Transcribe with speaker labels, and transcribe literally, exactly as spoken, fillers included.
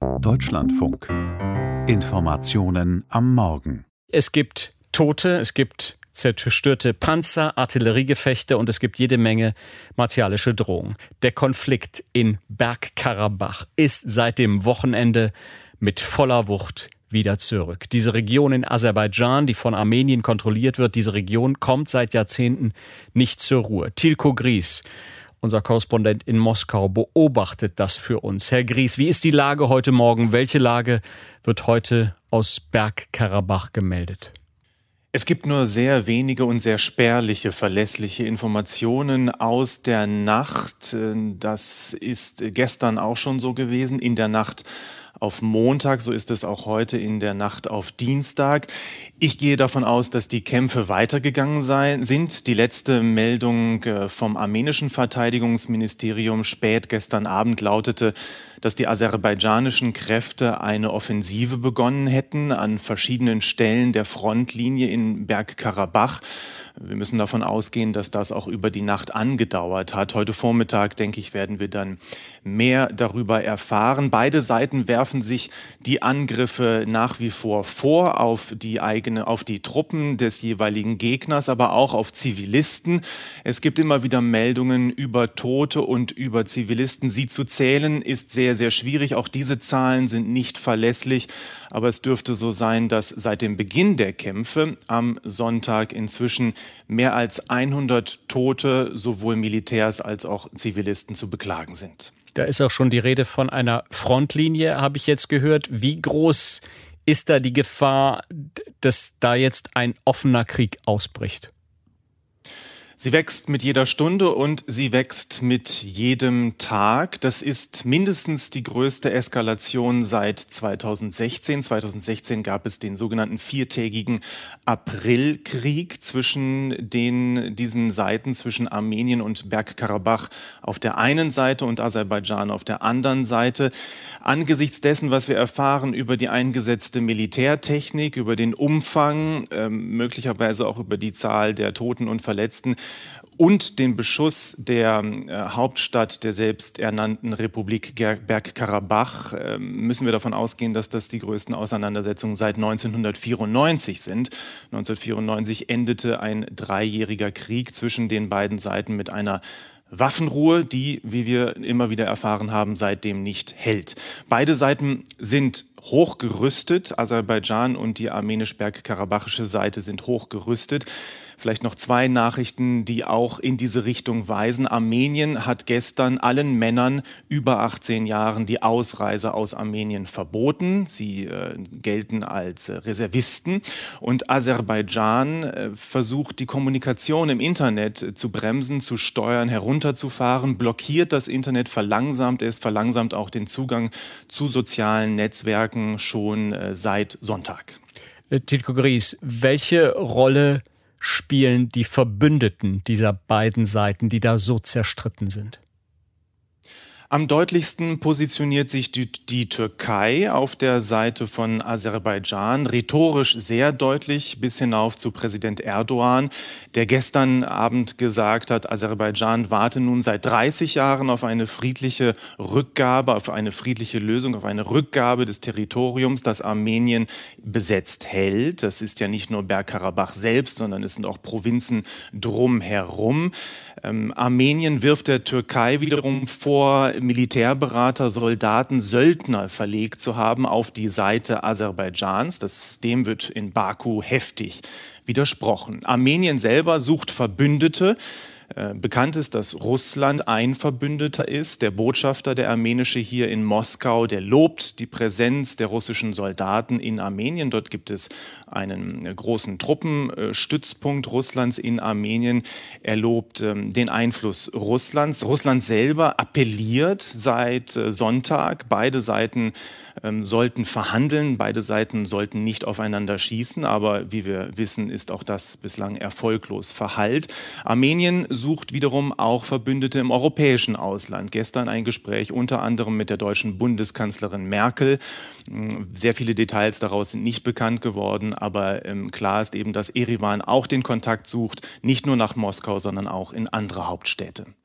Speaker 1: Deutschlandfunk. Informationen am Morgen.
Speaker 2: Es gibt Tote, es gibt zerstörte Panzer, Artilleriegefechte und es gibt jede Menge martialische Drohungen. Der Konflikt in Bergkarabach ist seit dem Wochenende mit voller Wucht wieder zurück. Diese Region in Aserbaidschan, die von Armenien kontrolliert wird, diese Region kommt seit Jahrzehnten nicht zur Ruhe. Tilko Gries, unser Korrespondent in Moskau, beobachtet das für uns. Herr Gries, wie ist die Lage heute Morgen? Welche Lage wird heute aus Bergkarabach gemeldet?
Speaker 3: Es gibt nur sehr wenige und sehr spärliche, verlässliche Informationen aus der Nacht. Das ist gestern auch schon so gewesen, in der Nacht auf Montag, so ist es auch heute in der Nacht auf Dienstag. Ich gehe davon aus, dass die Kämpfe weitergegangen sein, sind. Die letzte Meldung vom armenischen Verteidigungsministerium spät gestern Abend lautete, dass die aserbaidschanischen Kräfte eine Offensive begonnen hätten an verschiedenen Stellen der Frontlinie in Bergkarabach. Wir müssen davon ausgehen, dass das auch über die Nacht angedauert hat. Heute Vormittag, denke ich, werden wir dann mehr darüber erfahren. Beide Seiten werfen sich die Angriffe nach wie vor vor auf die eigene, auf die Truppen des jeweiligen Gegners, aber auch auf Zivilisten. Es gibt immer wieder Meldungen über Tote und über Zivilisten. Sie zu zählen ist sehr, sehr schwierig. Auch diese Zahlen sind nicht verlässlich. Aber es dürfte so sein, dass seit dem Beginn der Kämpfe am Sonntag inzwischen mehr als hundert Tote, sowohl Militärs als auch Zivilisten, zu beklagen sind.
Speaker 2: Da ist auch schon die Rede von einer Frontlinie, habe ich jetzt gehört. Wie groß ist da die Gefahr, dass da jetzt ein offener Krieg ausbricht?
Speaker 3: Sie wächst mit jeder Stunde und sie wächst mit jedem Tag. Das ist mindestens die größte Eskalation seit zweitausendsechzehn. zweitausendsechzehn gab es den sogenannten viertägigen Aprilkrieg zwischen den, diesen Seiten, zwischen Armenien und Bergkarabach auf der einen Seite und Aserbaidschan auf der anderen Seite. Angesichts dessen, was wir erfahren über die eingesetzte Militärtechnik, über den Umfang, äh, möglicherweise auch über die Zahl der Toten und Verletzten, und den Beschuss der äh, Hauptstadt der selbsternannten Republik Bergkarabach äh, müssen wir davon ausgehen, dass das die größten Auseinandersetzungen seit neunzehnhundertvierundneunzig sind. neunzehnhundertvierundneunzig endete ein dreijähriger Krieg zwischen den beiden Seiten mit einer Waffenruhe, die, wie wir immer wieder erfahren haben, seitdem nicht hält. Beide Seiten sind hochgerüstet. Aserbaidschan und die armenisch-bergkarabachische Seite sind hochgerüstet. Vielleicht noch zwei Nachrichten, die auch in diese Richtung weisen. Armenien hat gestern allen Männern über achtzehn Jahren die Ausreise aus Armenien verboten. Sie äh, gelten als äh, Reservisten. Und Aserbaidschan äh, versucht, die Kommunikation im Internet äh, zu bremsen, zu steuern, herunterzufahren, blockiert das Internet, verlangsamt es, verlangsamt auch den Zugang zu sozialen Netzwerken schon äh, seit Sonntag.
Speaker 2: Tilko Gries, welche Rolle spielen die Verbündeten dieser beiden Seiten, die da so zerstritten sind?
Speaker 3: Am deutlichsten positioniert sich die, die Türkei auf der Seite von Aserbaidschan, rhetorisch sehr deutlich bis hinauf zu Präsident Erdogan, der gestern Abend gesagt hat, Aserbaidschan warte nun seit dreißig Jahren auf eine friedliche Rückgabe, auf eine friedliche Lösung, auf eine Rückgabe des Territoriums, das Armenien besetzt hält. Das ist ja nicht nur Bergkarabach selbst, sondern es sind auch Provinzen drumherum. Ähm, Armenien wirft der Türkei wiederum vor, Militärberater, Soldaten, Söldner verlegt zu haben auf die Seite Aserbaidschans. Das, dem wird in Baku heftig widersprochen. Armenien selber sucht Verbündete. Äh, bekannt ist, dass Russland ein Verbündeter ist. Der Botschafter, der armenische hier in Moskau, der lobt die Präsenz der russischen Soldaten in Armenien. Dort gibt es einen äh, großen Truppenstützpunkt äh, Russlands in Armenien. Er lobt ähm, den Einfluss Russlands. Russland selber appelliert seit äh, Sonntag. Beide Seiten ähm, sollten verhandeln. Beide Seiten sollten nicht aufeinander schießen. Aber wie wir wissen, ist auch das bislang erfolglos verhallt. Armenien sucht wiederum auch Verbündete im europäischen Ausland. Gestern ein Gespräch unter anderem mit der deutschen Bundeskanzlerin Merkel. Sehr viele Details daraus sind nicht bekannt geworden, aber ähm, klar ist eben, dass Erivan auch den Kontakt sucht, nicht nur nach Moskau, sondern auch in andere Hauptstädte.